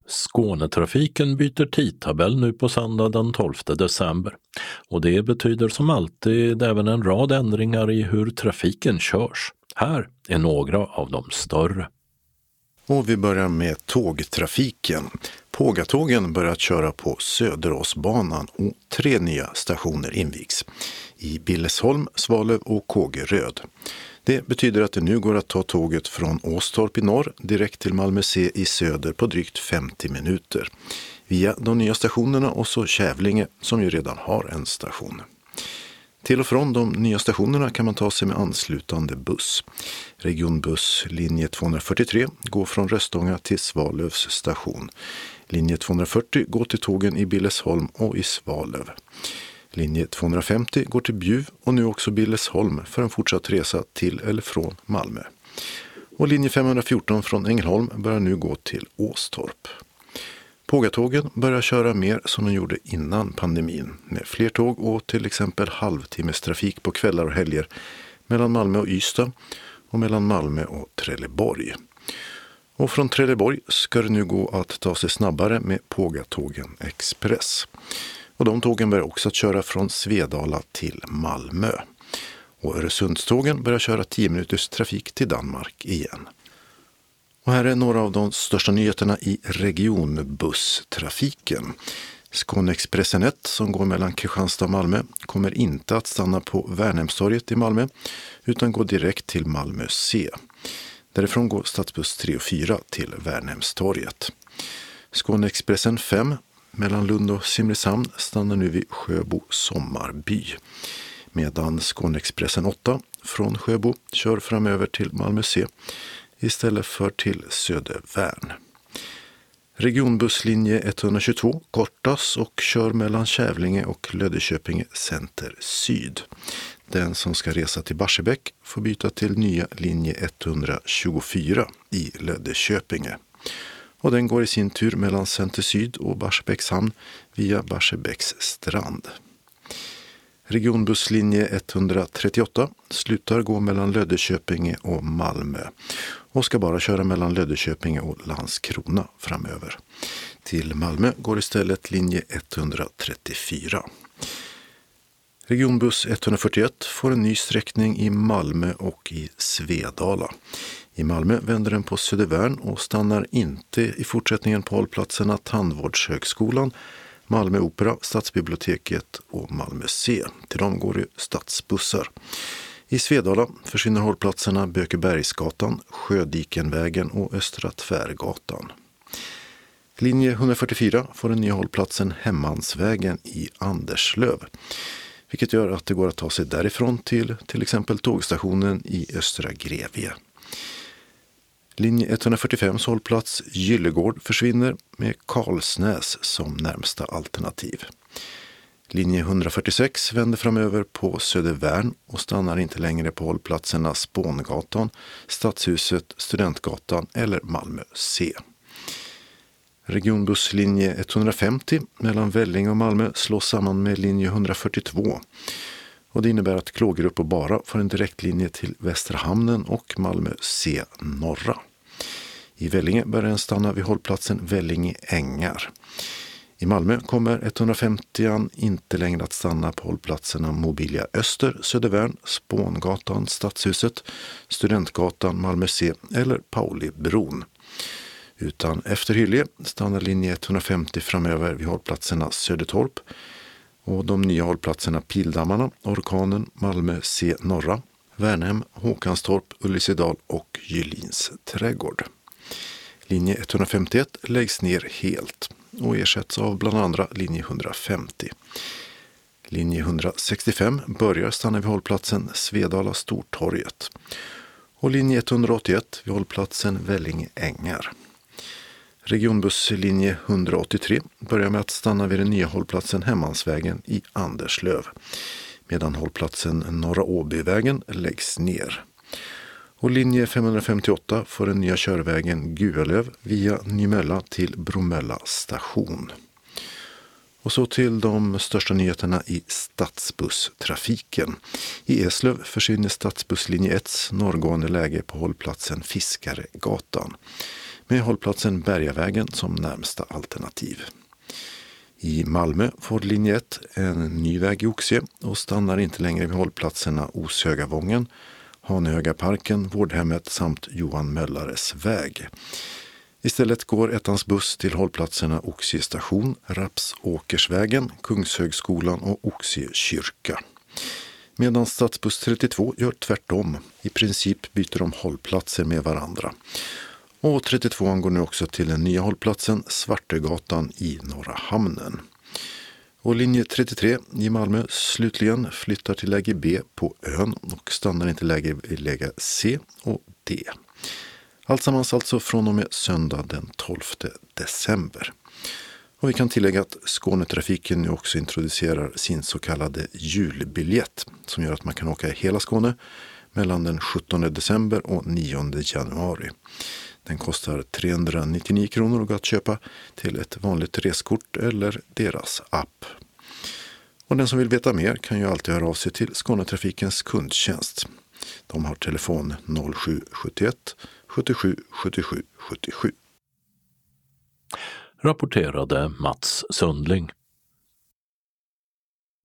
Skånetrafiken byter tidtabell nu på söndag den 12 december och det betyder som alltid även en rad ändringar i hur trafiken körs. Här är några av de större. Och vi börjar med tågtrafiken. Pågatågen börjar köra på Söderåsbanan och 3 nya stationer invigs. I Billesholm, Svalöv och Kågeröd. Det betyder att det nu går att ta tåget från Åstorp i norr direkt till Malmö C i söder på drygt 50 minuter. Via de nya stationerna och så Kävlinge som ju redan har en station. Till och från de nya stationerna kan man ta sig med anslutande buss. Regionbuss linje 243 går från Röstånga till Svalövs station. Linje 240 går till tågen i Billesholm och i Svalöv. Linje 250 går till Bjuv och nu också Billesholm för en fortsatt resa till eller från Malmö. Och linje 514 från Ängelholm börjar nu gå till Åstorp. Pågatågen börjar köra mer som de gjorde innan pandemin med fler tåg och till exempel halvtimmestrafik på kvällar och helger mellan Malmö och Ystad och mellan Malmö och Trelleborg. Och från Trelleborg ska det nu gå att ta sig snabbare med Pågatågen Express. Och de tågen börjar också att köra från Svedala till Malmö. Och Öresundstågen börjar köra 10 minuters trafik till Danmark igen. Och här är några av de största nyheterna i regionbusstrafiken. Skåneexpressen 1 som går mellan Kristianstad och Malmö kommer inte att stanna på Värnhemstorget i Malmö utan går direkt till Malmö C. Därifrån går stadsbuss 3 och 4 till Värnhemstorget. Skåneexpressen 5 mellan Lund och Simrishamn stannar nu vid Sjöbo sommarby. Medan Skåneexpressen 8 från Sjöbo kör framöver till Malmö C istället för till Södervärn. Regionbusslinje 122 kortas och kör mellan Kävlinge och Löddeköpinge Center Syd. Den som ska resa till Barsebäck får byta till nya linje 124 i Löddeköpinge. Och den går i sin tur mellan Center Syd och Barsebäcks hamn via Barsebäcks strand. Regionbusslinje 138 slutar gå mellan Löddeköpinge och Malmö och ska bara köra mellan Löddeköpinge och Landskrona framöver. Till Malmö går istället linje 134. Regionbuss 141 får en ny sträckning i Malmö och i Svedala. I Malmö vänder den på Södervärn och stannar inte i fortsättningen på hållplatserna Tandvårdshögskolan, Malmö Opera, Stadsbiblioteket och Malmö C. Till dem går det stadsbussar. I Svedala försvinner hållplatserna Bökebergsgatan, Sjödikenvägen och Östra Tvärgatan. Linje 144 får den nya hållplatsen Hemmansvägen i Anderslöv, vilket gör att det går att ta sig därifrån till exempel tågstationen i Östra Grevie. Linje 145 hållplats Gyllegård försvinner med Karlsnäs som närmsta alternativ. Linje 146 vänder framöver på Södervärn och stannar inte längre på hållplatserna Spångatan, Stadshuset, Studentgatan eller Malmö C. Regionbusslinje 150 mellan Välling och Malmö slås samman med linje 142. Och det innebär att Klågerup och Bara får en direktlinje till Västra hamnen och Malmö C norra. I Vällinge börjar den stanna vid hållplatsen Vällinge Ängar. I Malmö kommer 150 inte längre att stanna på hållplatserna Mobilia Öster, Södervärn, Spångatan, Stadshuset, Studentgatan, Malmö C eller Paulibron. Utan efter Hyllie stannar linje 150 framöver vid hållplatserna Södertorp och de nya hållplatserna Pildammarna, Orkanen, Malmö C norra, Värnhem, Håkanstorp, Ullisedal och Gyllins trädgård. Linje 151 läggs ner helt och ersätts av bland andra linje 150. Linje 165 börjar stanna vid hållplatsen Svedala Stortorget och linje 181 vid hållplatsen Vällinge Ängar. Regionbusslinje 183 börjar med att stanna vid den nya hållplatsen Hemmansvägen i Anderslöv, medan hållplatsen Norra Åbyvägen läggs ner. Och linje 558 får den nya körvägen Gualöv via Nymölla till Bromölla station. Och så till de största nyheterna i stadsbusstrafiken. I Eslöv försvinner stadsbusslinje 1:s norrgående läge på hållplatsen Fiskaregatan. med hållplatsen Bergavägen som närmsta alternativ. I Malmö får linje 1 en ny väg i Oxie och stannar inte längre vid hållplatserna Oshögavången, Hanögaparken, Vårdhemmet samt Johan Möllares väg. Istället går ettans buss till hållplatserna Oxie station, Rapsåkersvägen, Kungshögskolan och Oxie kyrka. Medan stadsbuss 32 gör tvärtom. I princip byter de hållplatser med varandra. Och 32 går nu också till den nya hållplatsen Svartögatan i Norra Hamnen. Och linje 33 i Malmö slutligen flyttar till läge B på ön och stannar inte läge i läge C och D. Alltsammans alltså från och med söndag den 12 december. Och vi kan tillägga att Skånetrafiken nu också introducerar sin så kallade julbiljett som gör att man kan åka i hela Skåne mellan den 17 december och 9 januari. Den kostar 399 kronor och går att köpa till ett vanligt reskort eller deras app. Och den som vill veta mer kan ju alltid höra av sig till Skånetrafikens kundtjänst. De har telefon 0771 77 77 77. Rapporterade Mats Sundling.